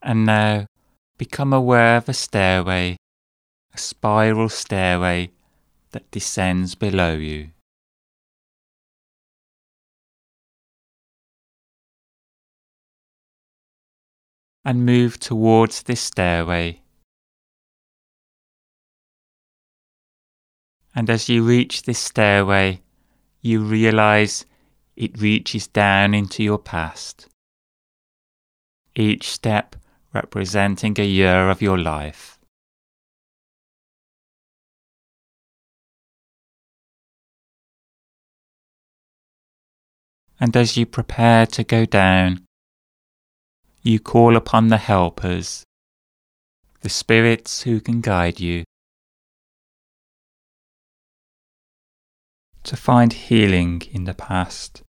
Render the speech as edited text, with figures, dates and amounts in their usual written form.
And now become aware of a stairway, a spiral stairway that descends below you. And move towards this stairway. And as you reach this stairway, you realize it reaches down into your past. Each step representing a year of your life. And as you prepare to go down, you call upon the helpers, the spirits who can guide you, to find healing in the past,